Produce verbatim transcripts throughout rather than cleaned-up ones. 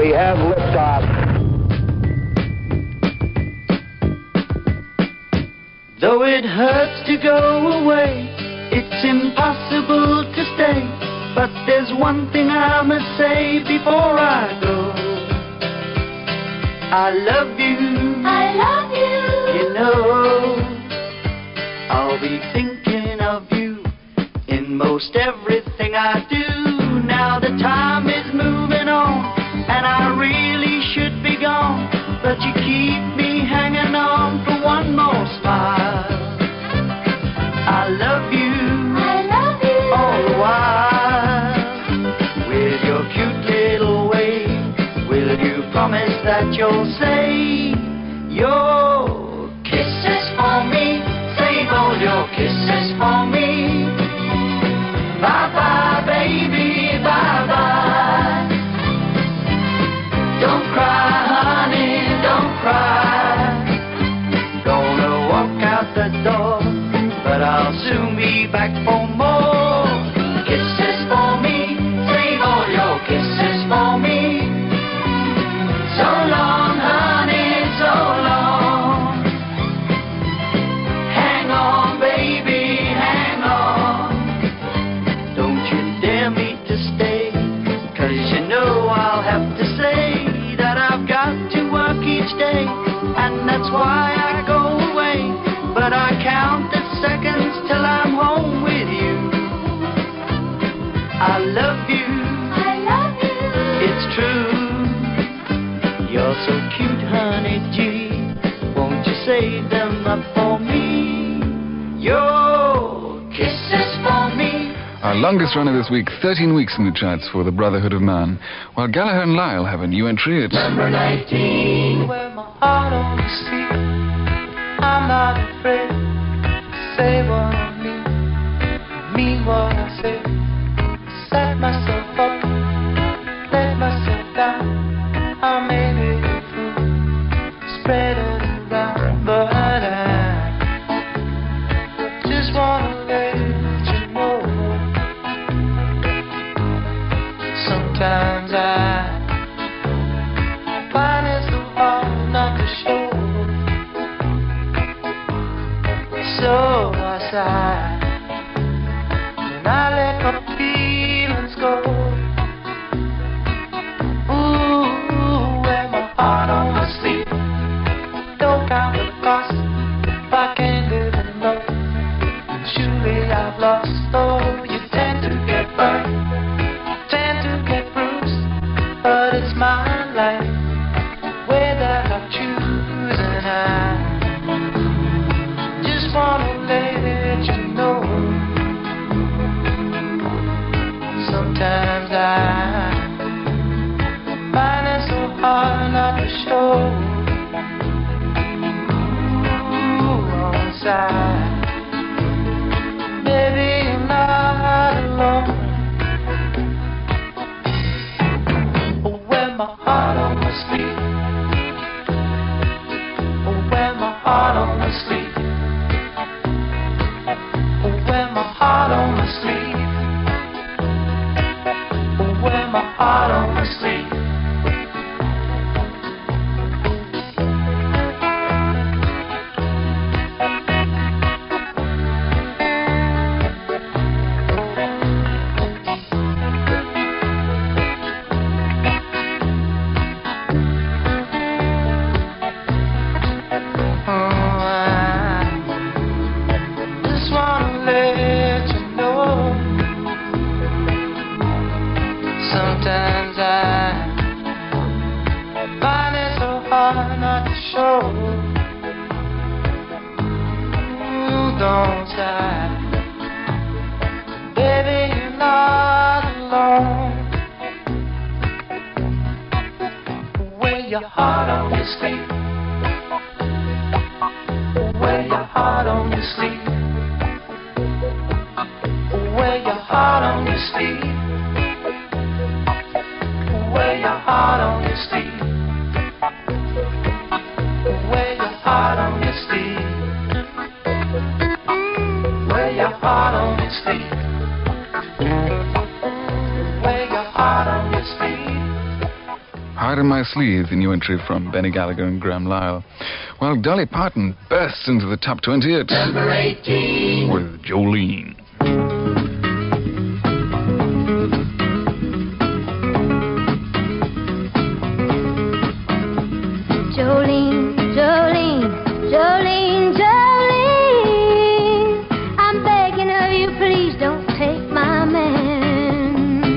we have liftoff. Though it hurts to go away, it's impossible to stay. But there's one thing I must say before I go. I love you. I love you. You know, I'll be thinking of you in most everything I do. Now the time is moving on, and I really should be gone, but you keep me hanging on for one more smile. I love you. I love you. All the while, with your cute little way, will you promise that you'll say your kisses for me? Save all your kisses for me. Bye-bye, baby, bye-bye. Don't cry, honey, don't cry. Gonna walk out the door, but I'll soon be back for more kisses for me. Save all your kisses for me. So long, honey, so long. Hang on, baby, hang on. Don't you dare me to stay, 'cause you know I'll have to say that I've got to work each day, and that's why I go away. But I count the seconds till I'm home with you. I love you. I love you. It's true. You're so cute, honey G. Won't you save them up for me? Your kisses for me. Our longest runner this week, thirteen weeks in the charts for the Brotherhood of Man, while Gallagher and Lyle have a new entry. It's Number nineteen. Where my heart on the street, I'm not afraid to say what I mean, mean what I say. Set myself up, let myself down, I made it through, spread it around, but I just wanna let you know. Sometimes I find it so hard not to show. So I sigh, and I let my feelings go. Ooh, wear my heart on my sleeve. Don't count the cost if I can't live enough. Surely I've lost. Oh, you tend to get burned, tend to get bruised, but it's my life, way that I choose, and I just wanna let you know. Sometimes I find it so hard not to show. Ooh, on the side, baby, you're not alone. Oh, wear my heart on my sleeve. Oh, wear my heart on my sleeve. Oh, wear my heart on my sleeve. Oh, wear my heart on my sleeve. Hard in My Sleeve, the new entry from Benny Gallagher and Graham Lyle. While Dolly Parton bursts into the top twenty at Number eighteen. with Jolene. Jolene, Jolene, Jolene, Jolene, I'm begging of you, please don't take my man.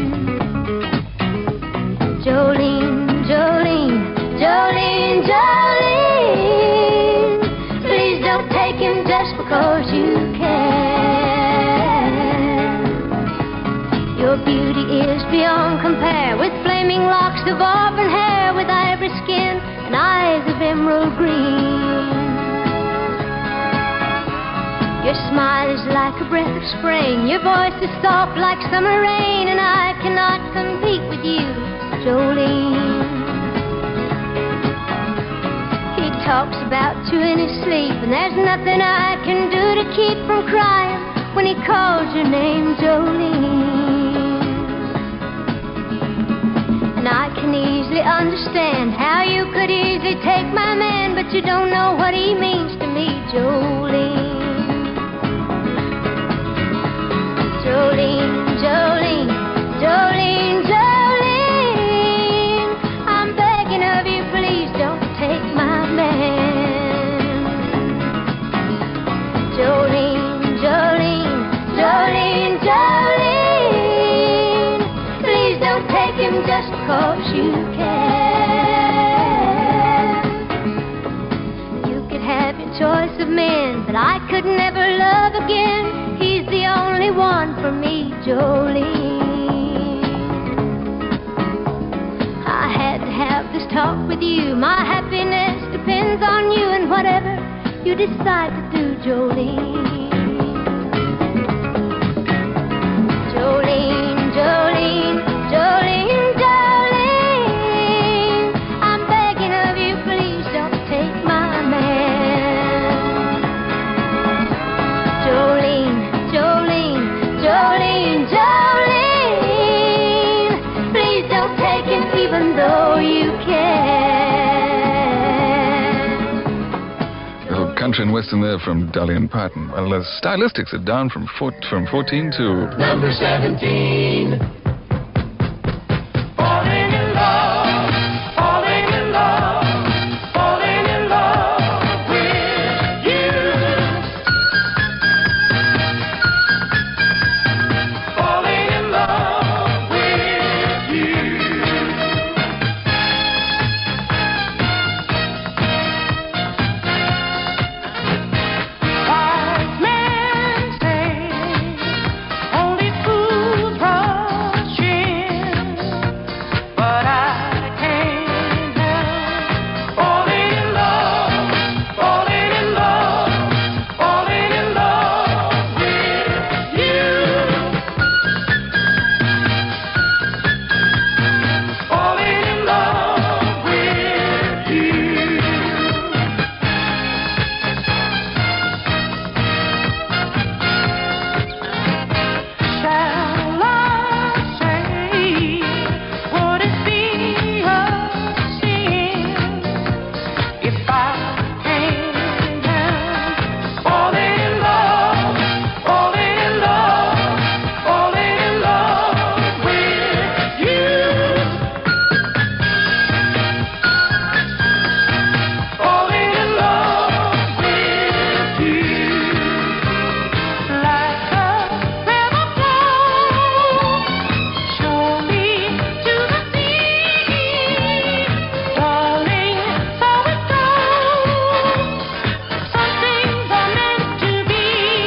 Jolene, Jolene, Jolene, Jolene, please don't take him just because you can. Your beauty is beyond compare, with flaming locks of auburn hair, with ivory skin and eyes of emerald green. Your smile is like a breath of spring, your voice is soft like summer rain, and I cannot compete with you, Jolene. He talks about you in his sleep, and there's nothing I can do to keep from crying when he calls your name, Jolene. And I can easily understand how you could easily take my man, but you don't know what he means to me, Jolene. Jolene, Jolene, Jolene, Jolene, I'm begging of you, please don't take my man. Jolene, Jolene, Jolene, Jolene, please don't take him just because you can. You could have your choice of men, but I could never love again. He's the only one for me, Jolene. I had to have this talk with you. My happiness depends on you, and whatever you decide to do, Jolene. Jolene, Jolene, Jolene, Jolene, I'm begging of you, please don't take my man. Jolene, Jolene, Jolene, Jolene, please don't take him even though you can. Little country and western there from Dolly and Parton. Well, the stylistics are down from four, from fourteen to Number seventeen. Falling in love, falling in love, falling in love with you. Falling in love with you. Wise men say only fools rush in, but I can't help falling in love, falling in love, falling in love with you. Falling in love with you. Shall I say, would it be a sin if I can't help falling in love, falling in love, falling in love with you? Falling in love with you. Like a river flows surely to the sea, darling, so it goes. Some things are meant to be.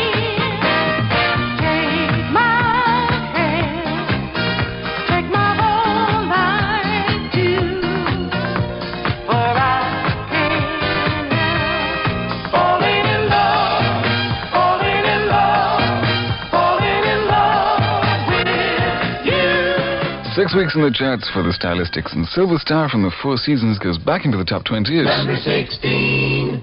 Take my hand, take my whole life too, for I can't help falling in love, falling in love, falling in love with you. six weeks in the charts for the stylistics, and Silver Star from the Four Seasons goes back into the top twenty at Number sixteen.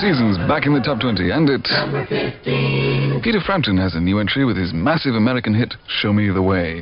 seasons back in the top twenty, and it... Peter Frampton has a new entry with his massive American hit, Show Me the Way.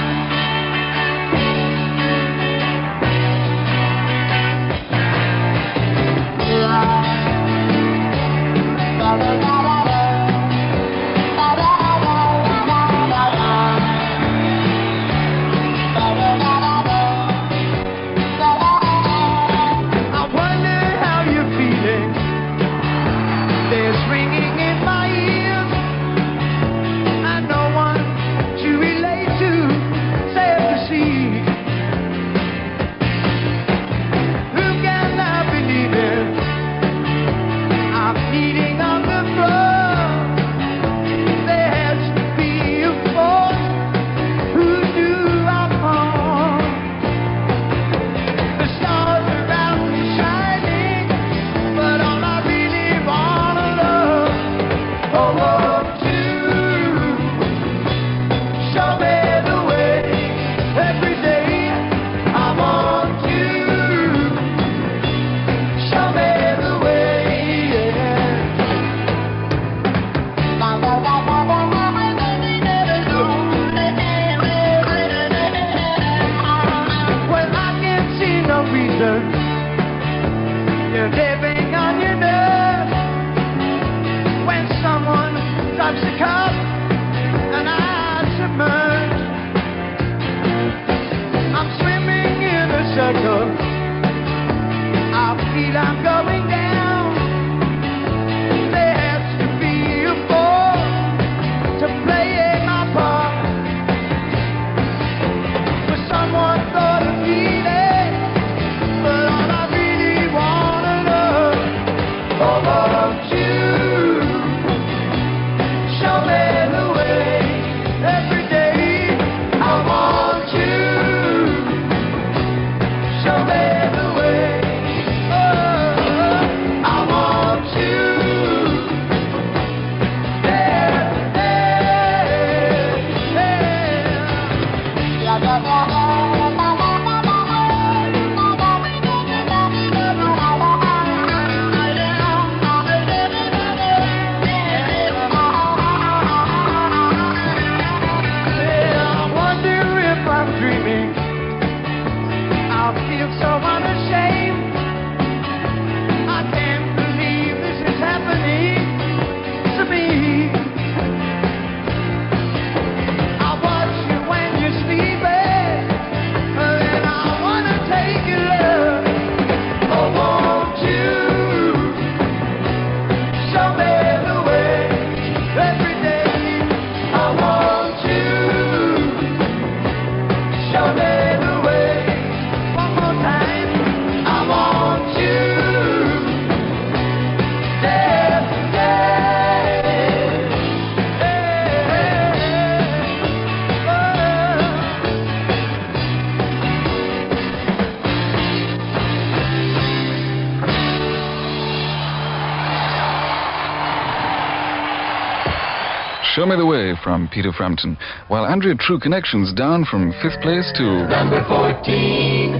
Show Me the Way from Peter Frampton, while Andrea True Connections down from fifth place to number fourteen.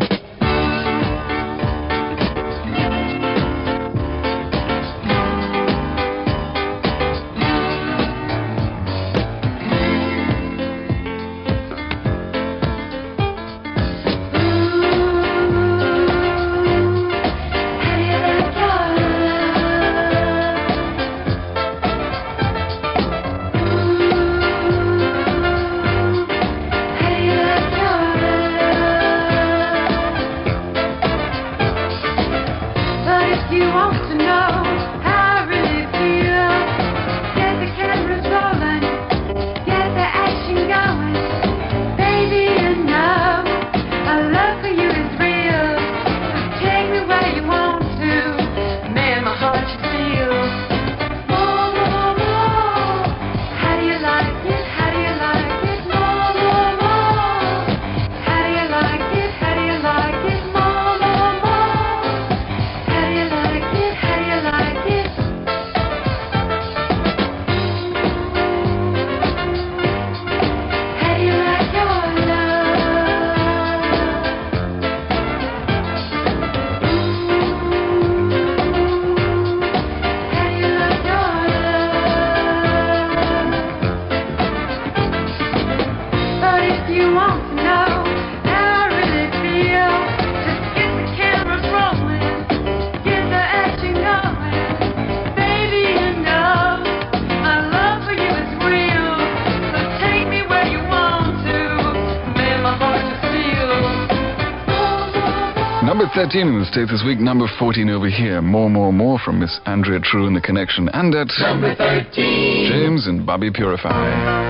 thirteen in the States this week, number fourteen over here. More, more, more from Miss Andrea True and The Connection. And at Number thirteen. James and Bobby Purify.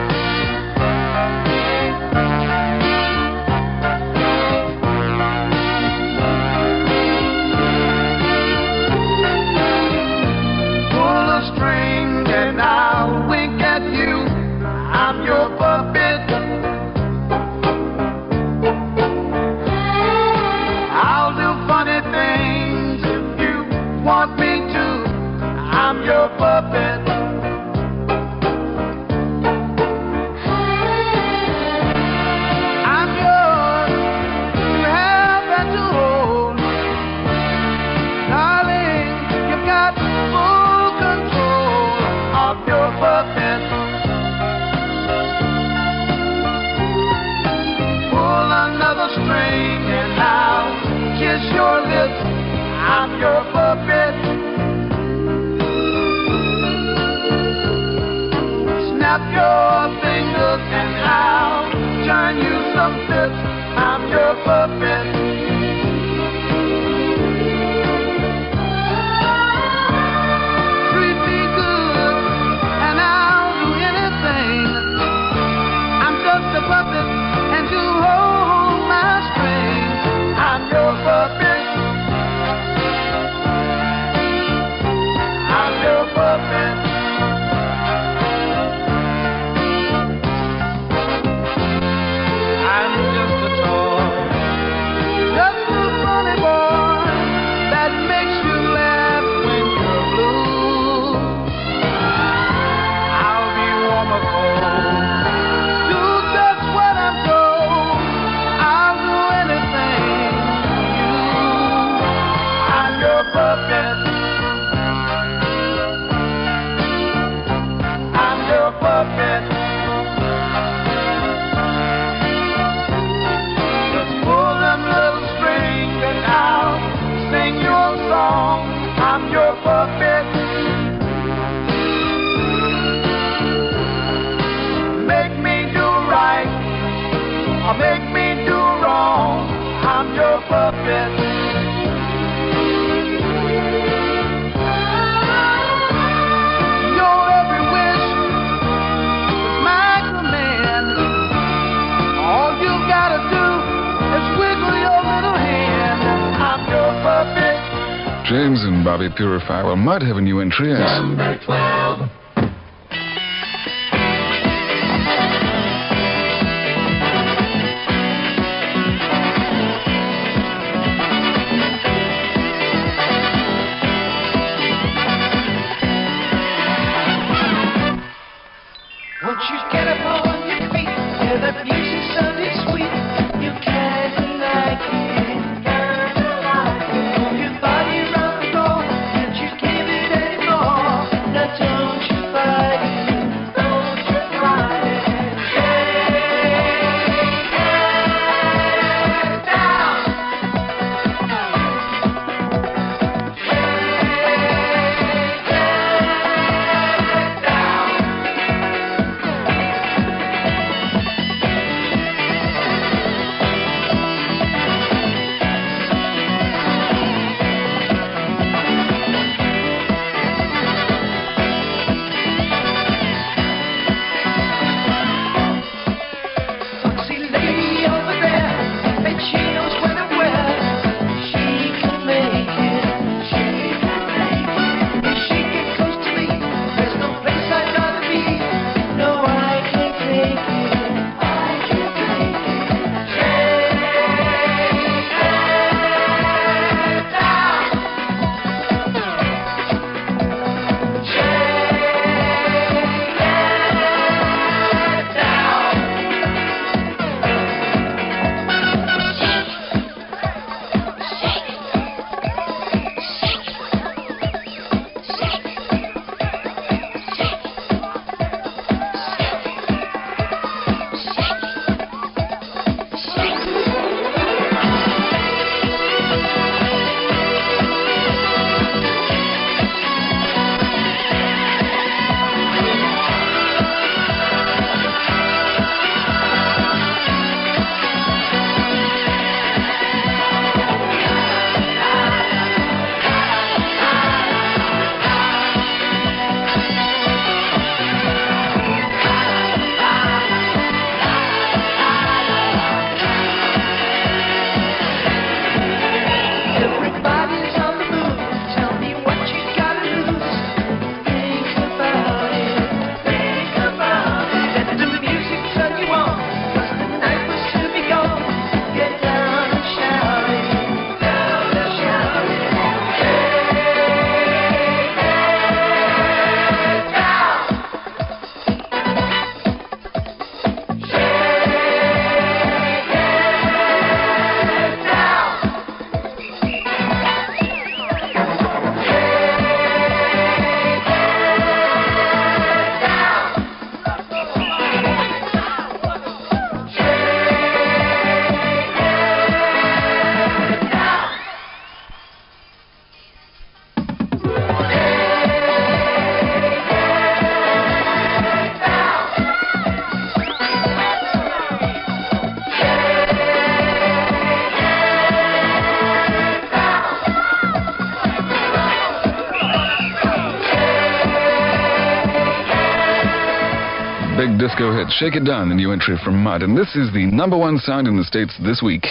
James and Bobby Purify. Well, might have a new entry. Yes. Number twelve. Once you get up on your feet, hear that music sounding sweet, you can't deny it. big disco hit, Shake It Down, the new entry from Mud. And this is the number one sound in the States this week.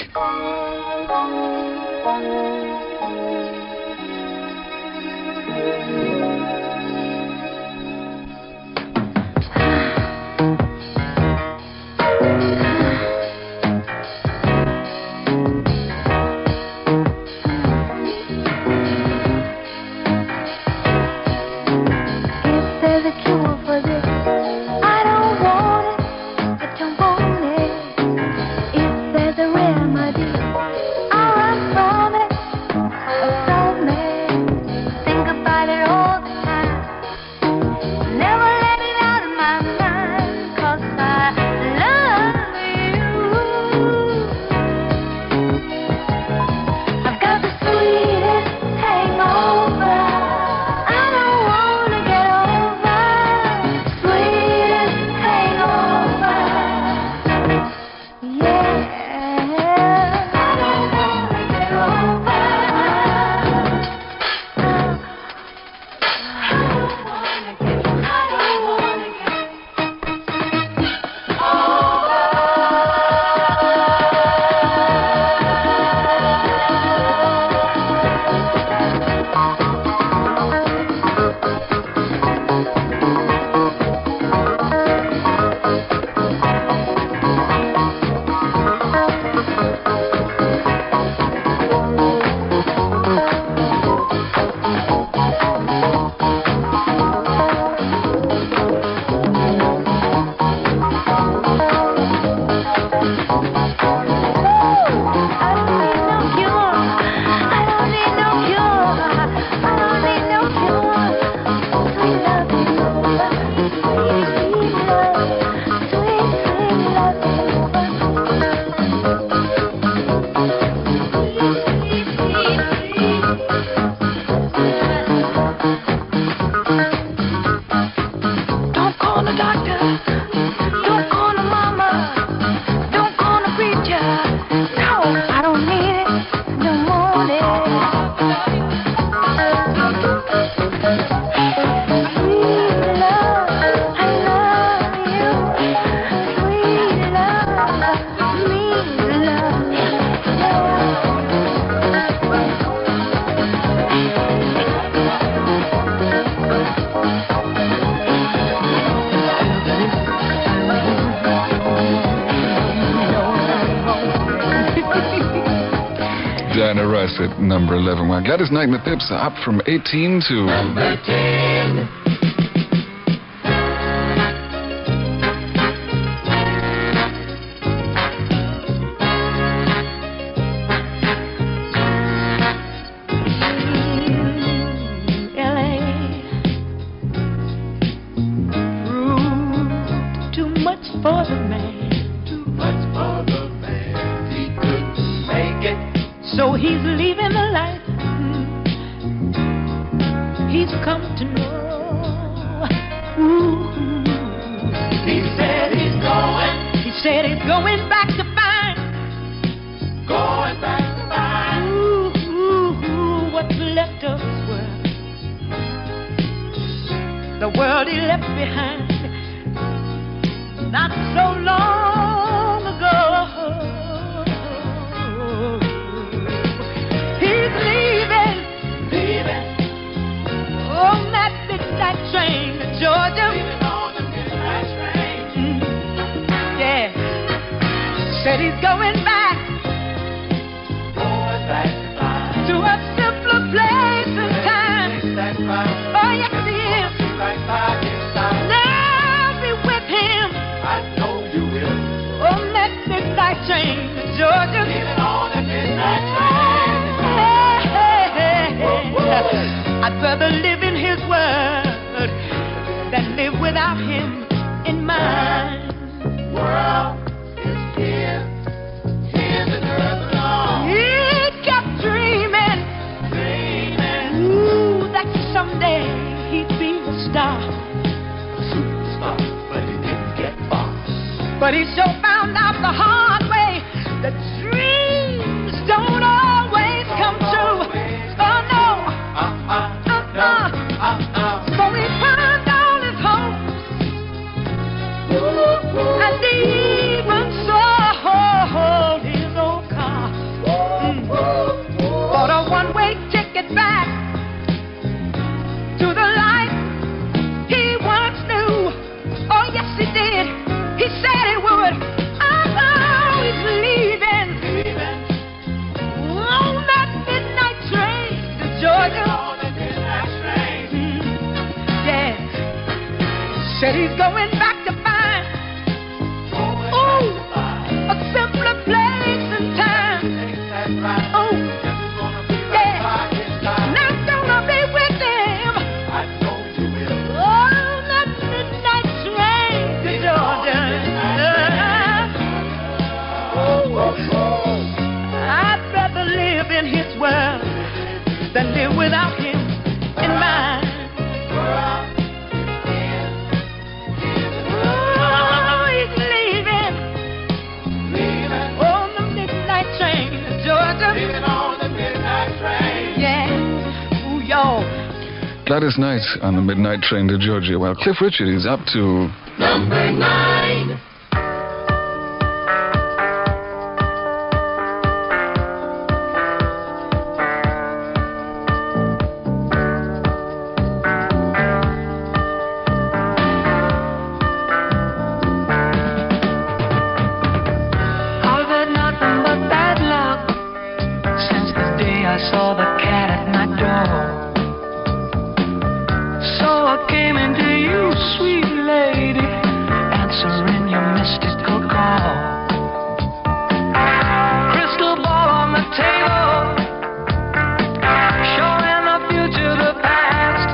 Diana Ross at number eleven. Well, Gladys Knight and the Pips are up from eighteen to number ten. Too much for the man. Too much for the man. He couldn't make it. So he's leaving the life he's come to know. Ooh. He said he's going. He said he's going back to find. Going back to find. Ooh, ooh, ooh, what's left of his world. The world he left behind not so long ago. He's leaving, Leaving. on that midnight train to Georgia. Leaving on the midnight train. Mm, yeah, said he's going back Going back to find. to a simpler place and time. That's right. Oh yes he is. Right by his side. Now be with him I know you will. on that midnight train to Georgia. Leaving on the midnight train. Hey, hey, hey. I'd rather live in his word than live without him in mine. World is here. Here's the earth alone. He kept dreaming, Dreaming. ooh, that someday he'd be a star. Superstar, but he didn't get far. But he sure found out the hard way that dreams don't always come true. Oh no, Uh-uh. uh-uh. Uh-uh. So he turned all his hopes Said he's going back to find, ooh, a simpler place and time. Oh, yeah, not gonna be with him. Oh, that midnight train to Georgia. I'd rather live in his world than live without him in mine. Oh, he's leaving, on the midnight train to Georgia. Leaving on the midnight train. Yeah, ooh, y'all. Gladys Knight on the midnight train to Georgia. Well, Cliff Richard is up to number nine. I've had nothing but bad luck since the day I saw the cat at my door. So I came into you, sweet lady, answering your mystical call. Crystal ball on the table, showing the future, the past.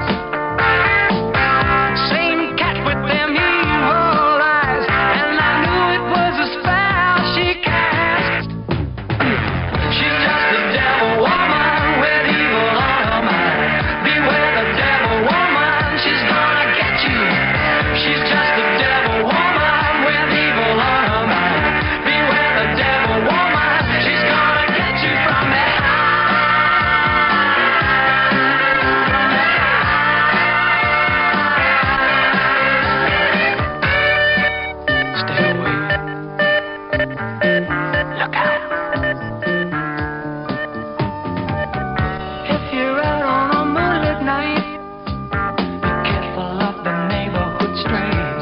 Same cat with them evil eyes, and I knew it was a spell she cast. She's just a devil woman with evil on her mind. Beware the devil woman, she's gonna get you. She's just a devil woman with evil on her mind. Beware the devil woman, she's gonna get you from behind. Stay away. Look out. If you're out on a moonlit night, be careful of the neighborhood strays.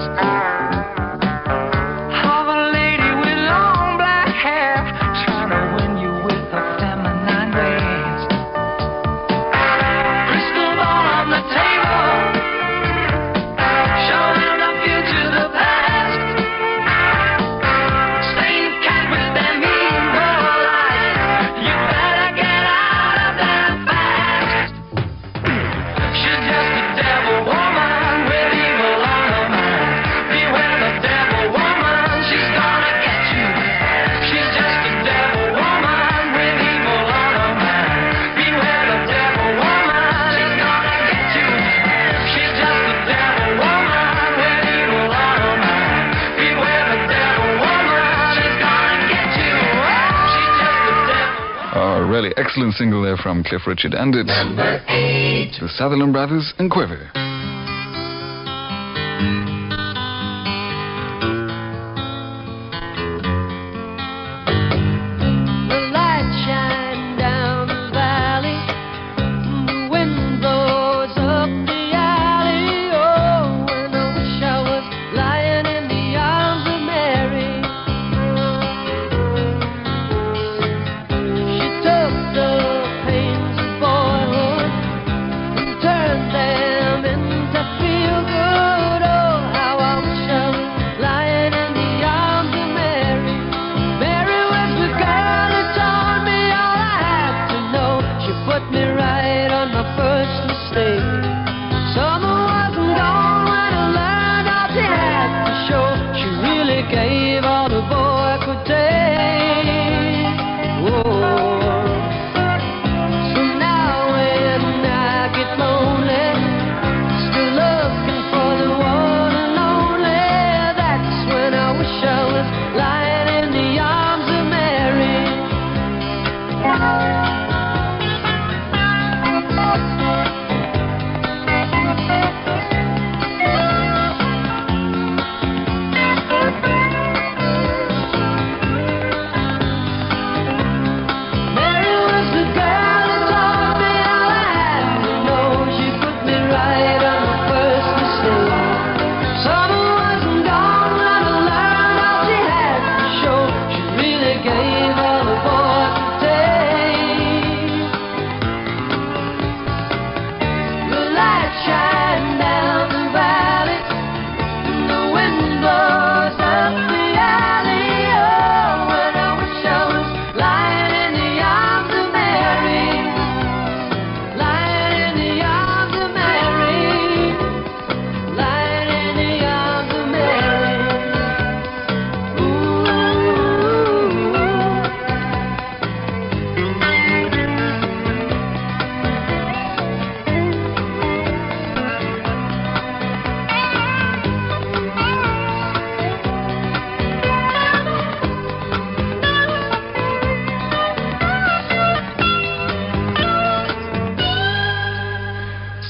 Have a lady with long black hair trying to win you with her feminine ways. Crystal ball on the table, showing the future, the past. Same cat with them evil eyes. You better get out of there fast. She's just a devil woman with evil on her mind. Beware the devil woman, she's gonna get you. She's just a devil woman with evil on her mind. Beware the devil woman, she's gonna get you. She's just a devil woman with evil on her mind. Beware the devil woman, she's gonna get you. She's just a devil. a really excellent single there from Cliff Richard, and it's Number eight. the Sutherland Brothers and Quiver. The light shine down the valley, the wind blows up the alley. Oh, when I wish I was lying in the arms of Mary. She took the pains of boyhood and turned them into feel good. Oh, how I wish I was lying in the arms of Mary. Mary was the girl who taught me all I had to know. She put me right on my first mistake. Summer wasn't gone when I learned all she had to show. She really gave all the boy could take. Whoa. So now when I get lonely, still looking for the one and only, that's when I wish I was lying in the arms of Mary.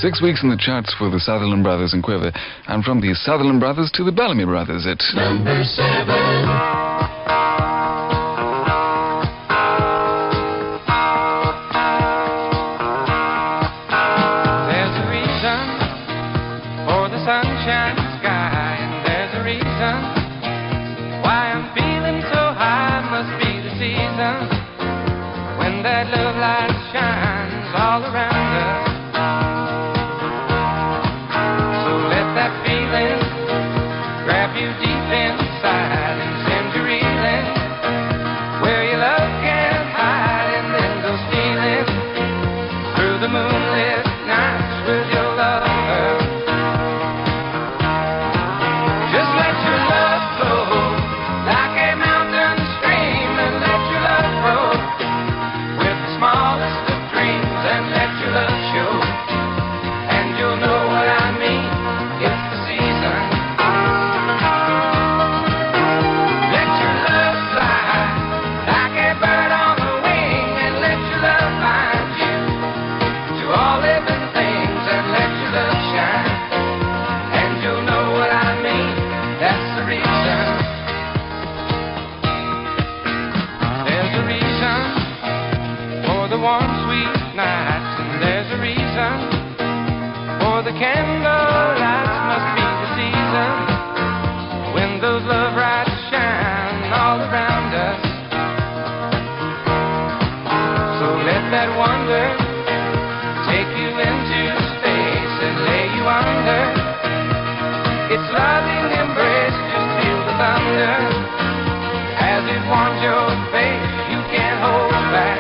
Six weeks in the charts for the Sutherland Brothers and Quiver, and from the Sutherland Brothers to the Bellamy Brothers at number seven. Sunshine sky, and there's a reason why I'm feeling so high. Must be the season when that love light shines all around us. So let that feeling grab you deep inside and send you reeling where your love can't hide, and then go stealing through the moonlit nights with your lover. Warm, sweet nights, and there's a reason for the candle lights. Must be the season when those love lights shine all around us. So let that wonder take you into space and lay you under its loving embrace. Just feel the thunder as it warms your face. You can't hold back.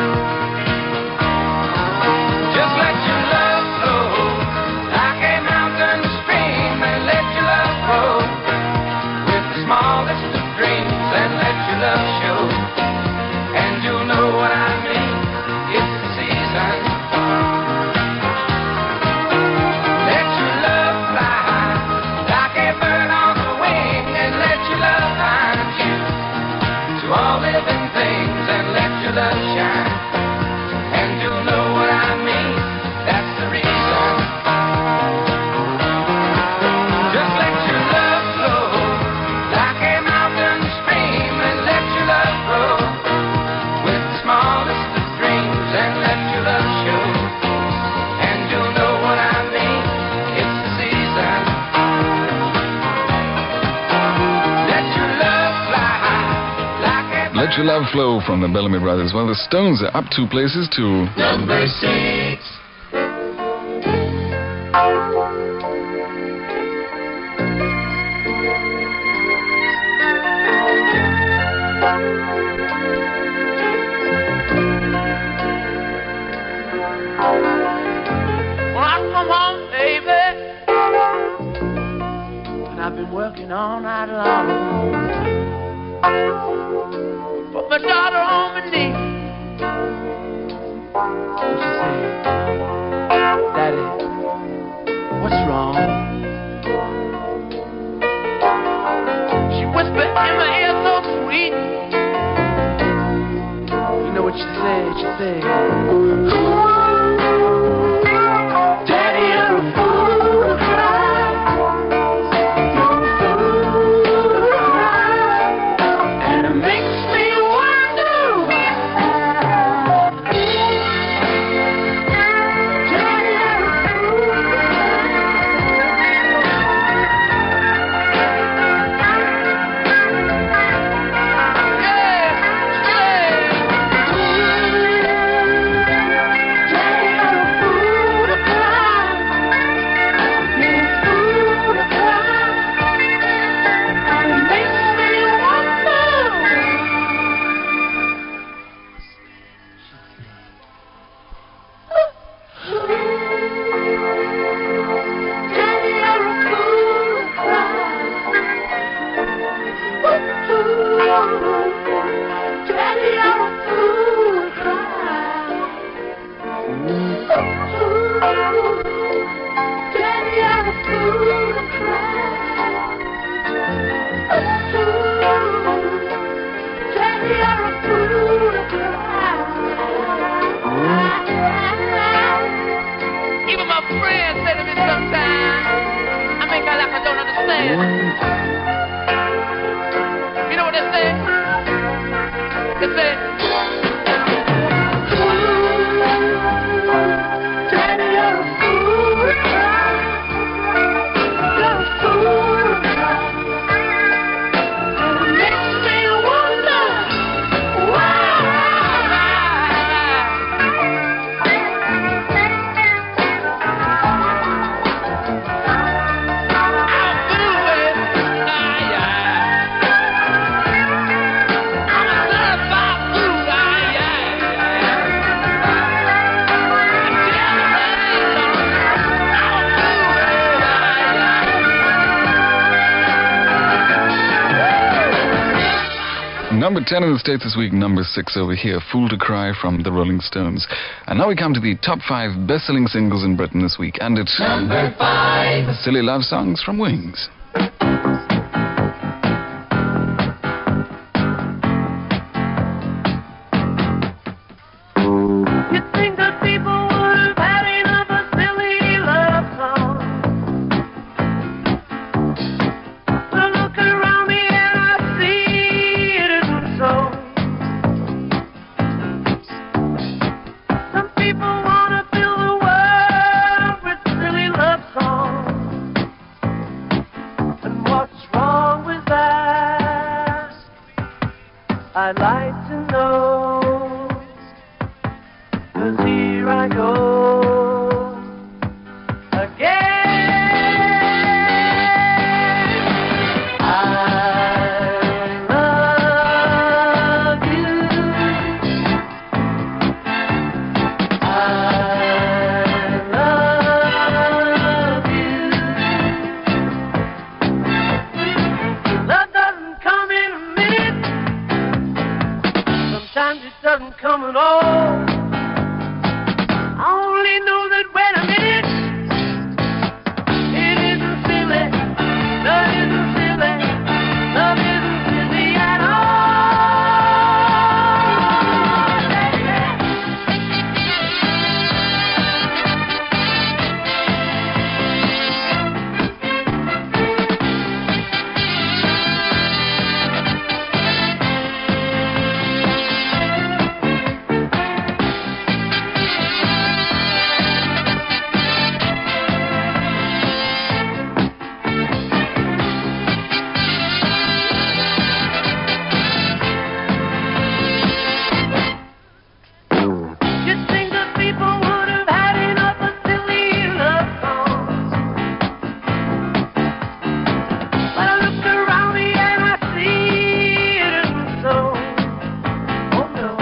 Let Your Love Flow from the Bellamy Brothers. Well, the Stones are up two places to number six. When I come home, baby, and I've been working all night long. Put my daughter on my knee. And she said, Daddy, what's wrong? She whispered in my ear so sweet. You know what she said? She said, Daddy, you're a fool to cry. You know what they say? They say, Daddy, you're a fool. You're a fool. And it makes me wonder why. Number ten in the States this week, number six over here, Fool to Cry from the Rolling Stones. And now we come to the top five best-selling singles in Britain this week, and it's Number five. Silly Love Songs from Wings. You'd think that people would have had enough of silly love songs. But I look around me and I see it isn't so. Some people want to fill the world with silly love songs. And what's wrong with that? I'd like to know. 'Cause here I go again. I love you. I love you. Love doesn't come in a minute. Sometimes it doesn't come at all. I only know that when I'm in it, it isn't silly. Love isn't silly. Love isn't silly at You'd think that people would have had enough of silly love songs. But I look around me and I see it isn't so. Oh no.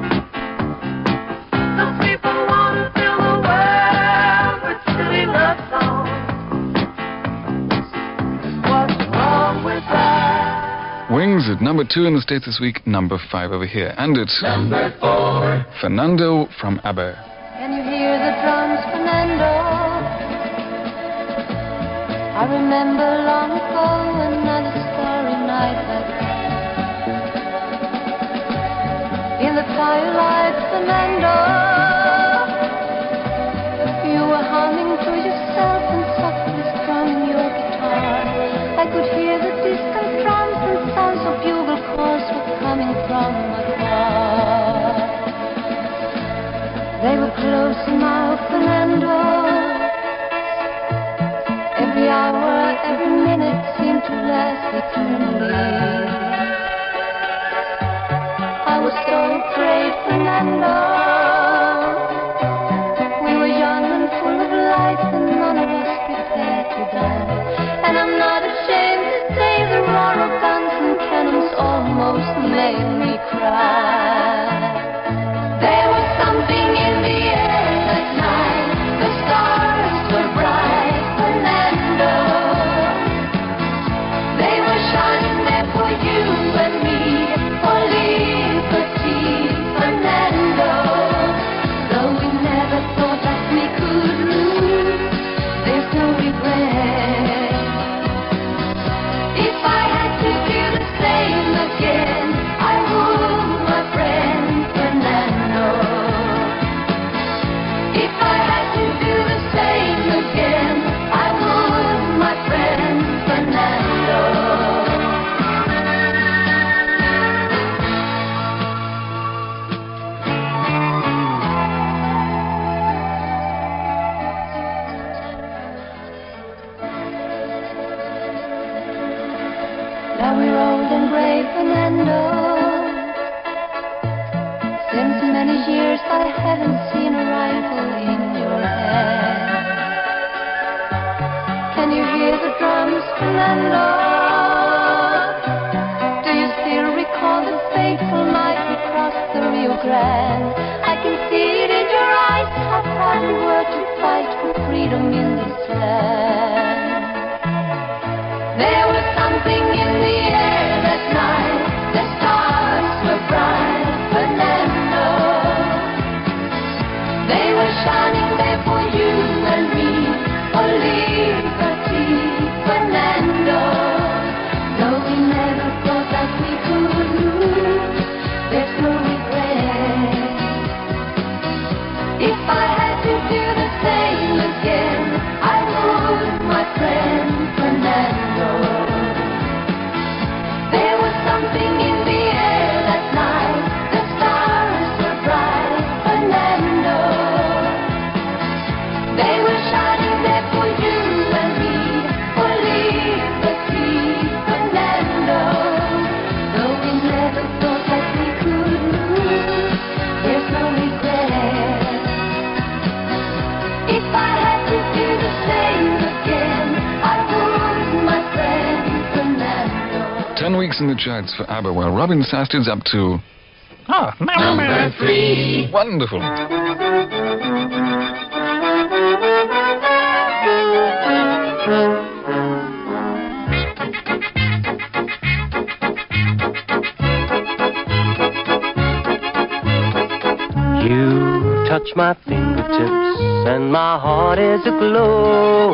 Some people want to fill the world with silly love songs. What's wrong with that? Wings at number two in the States this week, number five over here. And it's Number four. Fernando from ABBA. Can you hear the drums, Fernando? I remember long ago another starry night that in the twilight, Fernando, you were humming to yourself and softly strumming your guitar. I could hear the distant drums and sounds of bugle calls were coming from afar. They were close now, Fernando. Every hour, every minute seemed to last eternally. I was so afraid, Fernando. We were young and full of life, and none of us prepared to die. And I'm not ashamed to say the roar of guns and cannons almost made me cry. There was something in the air that night, the Now we're old and gray, Fernando. Since many years I haven't seen a rifle in your hand. Can you hear the drums, Fernando? Do you still recall the fateful night we crossed the Rio Grande? I can see it in your eyes, how proud we were to fight for freedom in this land. There was something in the air that night, the stars were bright, Fernando. They were shining there for you and me, for liberty, Fernando. Though we never thought that we could lose, there's no regret. If I had to do the same again, I would, my friend Fernando. There was something in the air that night, the stars were bright, Fernando. They were shining there for you and me, for liberty, Fernando. Though we never thought that we could lose, there's no regret. If I had to do the same again, I would, my friend Fernando. Ten weeks in the charts for ABBA, while Robin Sastid's up to... Oh, number three. Wonderful. You touch my fingertips and my heart is aglow.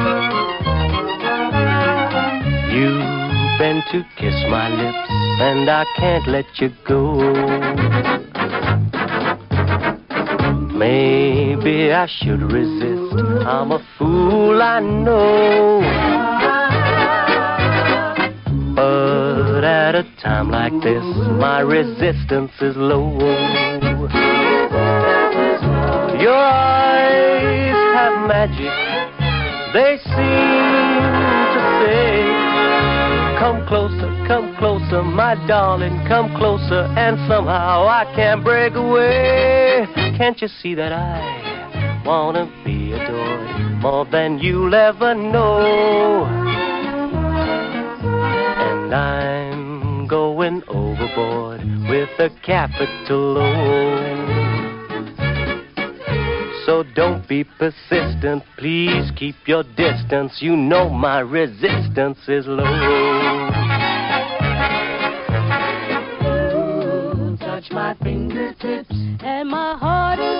You bend to kiss my lips and I can't let you go. Maybe I should resist, I'm a fool, I know. But at a time like this, my resistance is low. Your eyes have magic, they seem to say, come closer, come closer, my darling, come closer, and somehow I can't break away. Can't you see that I wanna be adored more than you'll ever know? And I'm going overboard with a capital O. So don't be persistent, please keep your distance. You know my resistance is low. You touch my fingertips and my heart is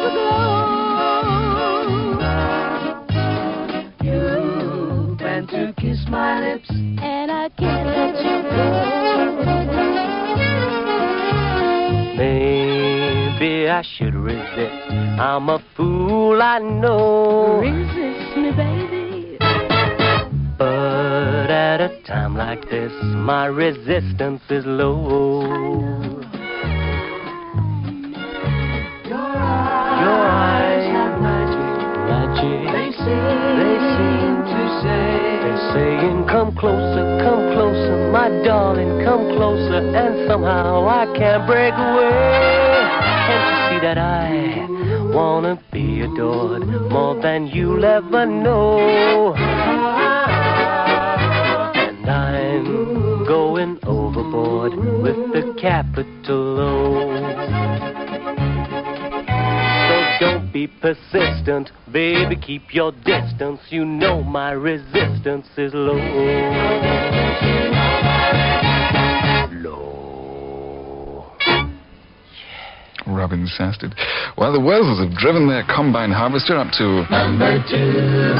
aglow. You bend to kiss my lips and I can't let you go. Maybe I should resist, I'm a fool, I know. Resist me, baby. But at a time like this, my resistance is low. Your Your eyes have magic. magic, They seem, they seem to say, they're saying, come closer, come closer, my darling, come closer, and somehow I can't break away. Can't you see that I wanna be adored more than you'll ever know? And I'm going overboard with the capital O. So don't be persistent, baby, keep your distance. You know my resistance is low. Low. Robin Sastid. While the Welsers have driven their combine harvester up to... Number two.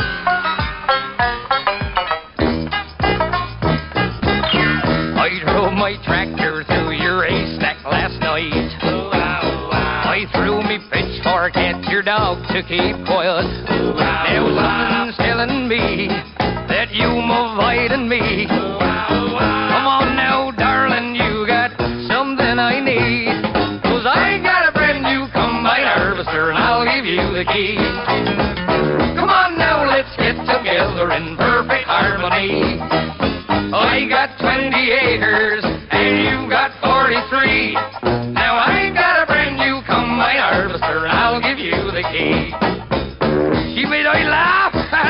I drove my tractor through your haystack last night. I threw me pitchfork at your dog to keep quiet. Now something's telling me that you've avoided me. Come on now, darling, you got something I need. 'Cause I got a brand new combine harvester and I'll give you the key. Come on now, let's get together in perfect harmony. I got twenty twenty acres and you've got forty-three. Now I ain't got a brand new combine harvester, and I'll give you the key. She made I laugh.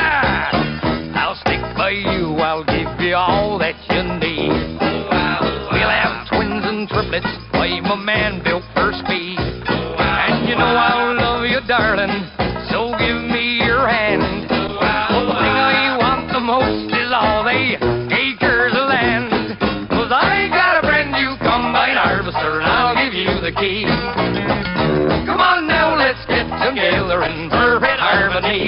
I'll stick by you, I'll give you all that you need. We'll have twins and triplets, I'm a man built for speed. And you know I'll love you, darling, so give me your hand. The thing I want the most is all the acres of land. Cause I got a brand new combine harvester, and I'll give you the key. Come on now, let's get together in perfect harmony.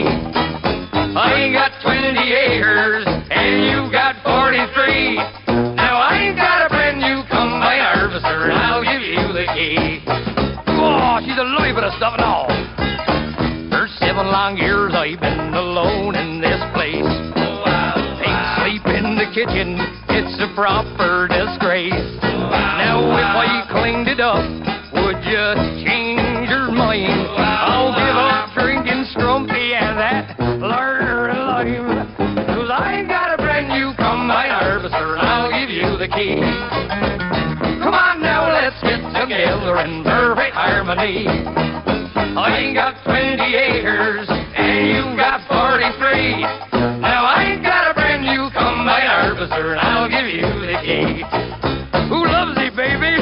I got twenty acres and you got forty-three. Now I ain't got a brand new combine harvester, and I'll give you the key. Oh, she's a lovely bit of stuff and all. For seven long years I've been alone in this place. Ain't sleep in the kitchen, it's a proper disgrace. Now if I cleaned it up, would you change your mind? I'll give up drinking Strumpy and that larder and lime. Cause I got a brand new combine harvester, and I'll give you the key. Come on now, let's get together in perfect harmony. I ain't got twenty acres and you've got forty-three. Now I ain't got a brand new combine harvester, and I'll give you the key. Who loves thee, baby?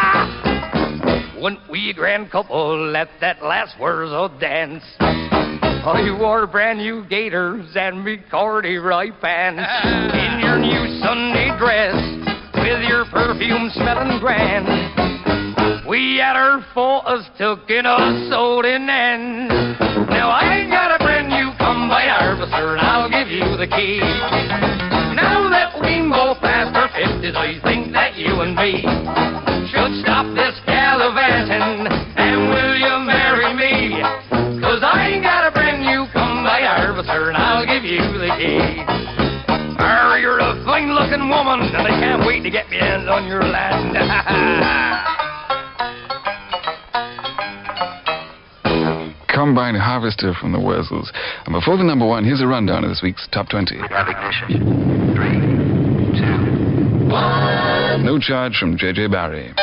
Ha! When we a grand couple at that last Wurzel dance, oh, you wore brand new gaiters and me corduroy pants. In your new Sunday dress, with your perfume smelling grand, we had her full us took in a sold in end. Now I ain't got a brand new combine harvester, and I'll give you the key. Now that we both passed our fifties, I think that you and me should stop this gallivanting, and will you marry me? Cause I ain't got a brand new combine harvester, and I'll give you the key. Arr, you're a fine-looking woman, and I can't wait to get my hands on your land. Combine Harvester from the Wurzels. And before the number one, here's a rundown of this week's Top twenty. We have ignition. Three, two, one. No Charge from J J Barry.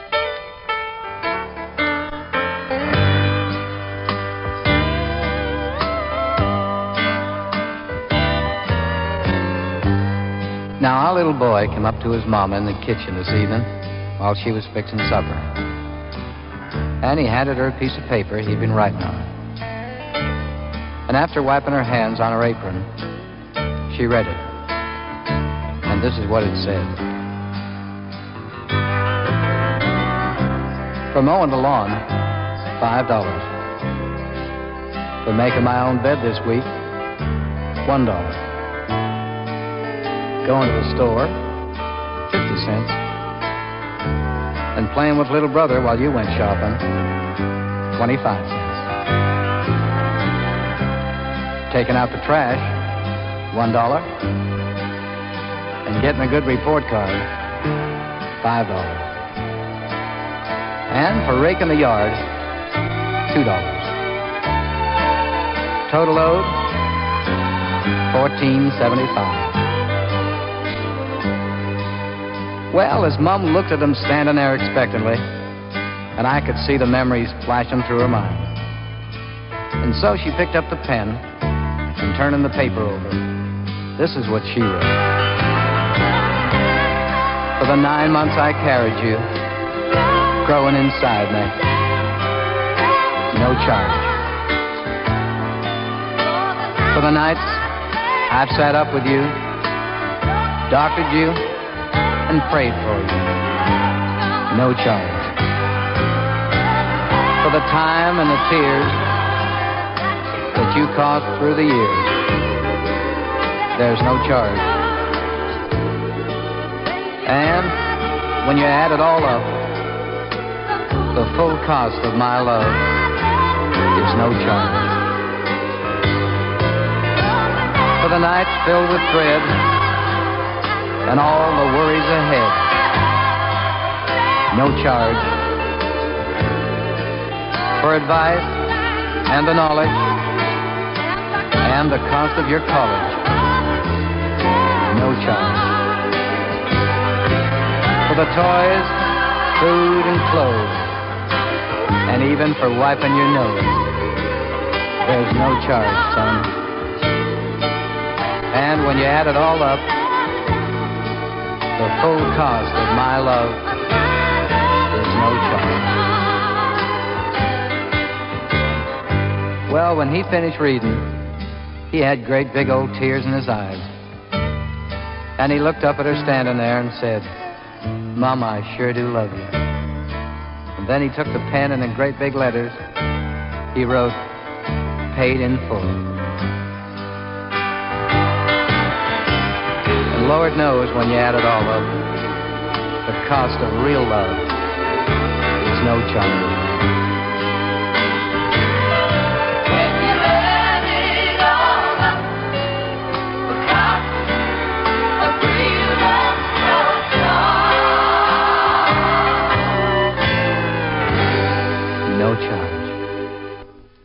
Now, our little boy came up to his mama in the kitchen this evening while she was fixing supper. And he handed her a piece of paper he'd been writing on. And after wiping her hands on her apron, she read it. And this is what it said. For mowing the lawn, five dollars. For making my own bed this week, one dollar. Going to the store, fifty cents. And playing with little brother while you went shopping, twenty-five cents. Taking out the trash, one dollar. And getting a good report card, five dollars. And for raking the yard, two dollars. Total owed, fourteen seventy-five. Well, as Mum looked at them standing there expectantly, and I could see the memories flashing through her mind. And so she picked up the pen and turning the paper over. This is what she wrote. For the nine months I carried you, growing inside me, no charge. For the nights I've sat up with you, doctored you, and prayed for you, no charge. For the time and the tears that you caused through the years, there's no charge. And when you add it all up, the full cost of my love is no charge. For the nights filled with dread and all the worries ahead, no charge. For advice and the knowledge and the cost of your college, no charge. for the toys, food and clothes, and even for wiping your nose. There's no charge, son. And when you add it all up, the full cost of my love is no charge. Well, when he finished reading, he had great big old tears in his eyes. And he looked up at her standing there and said, "Mama, I sure do love you." And then he took the pen and in great big letters, he wrote, "Paid in full." And Lord knows when you add it all up, the cost of real love is no charge.